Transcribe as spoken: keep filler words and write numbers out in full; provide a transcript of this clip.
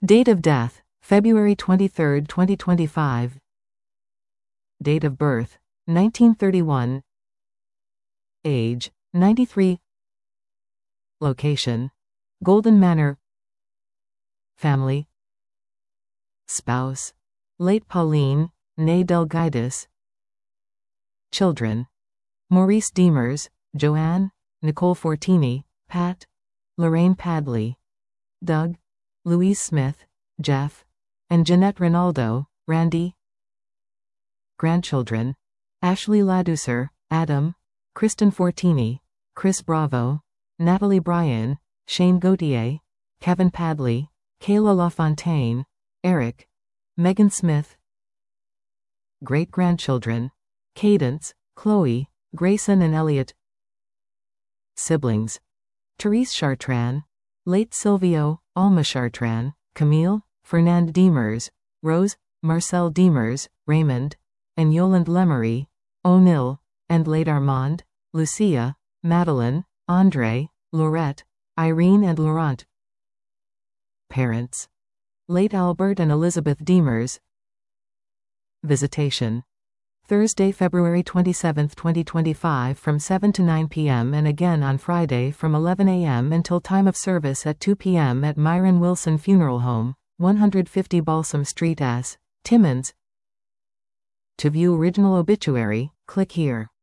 Date of death, February twenty-third, twenty twenty-five. Date of birth, nineteen thirty-one. Age, ninety-three. Location, Golden Manor. Family. Spouse, late Pauline, née Delgaitis. Children, Maurice Demers, Joanne, Nicole Fortini, Pat, Lorraine Padley, Doug, Louise Smith, Jeff, and Jeanette Ronaldo, Randy. Grandchildren, Ashley Ladouceur, Adam, Kristen Fortini, Chris Bravo, Natalie Bryan, Shane Gauthier, Kevin Padley, Kayla LaFontaine, Eric, Megan Smith. Great-grandchildren, Cadence, Chloe, Grayson and Elliot. Siblings, Therese Chartrand, late Silvio, Alma Chartrand, Camille, Fernand Demers, Rose, Marcel Demers, Raymond, and Yolande Lemery, O'Neill, and late Armand, Lucia, Madeline, Andre, Laurette, Irene and Laurent. Parents, late Albert and Elizabeth Demers. Visitation, Thursday, February twenty-seventh, twenty twenty-five from seven to nine p m and again on Friday from eleven a m until time of service at two p m at Myron Wilson Funeral Home, one hundred fifty Balsam Street S, Timmins. To view original obituary, click here.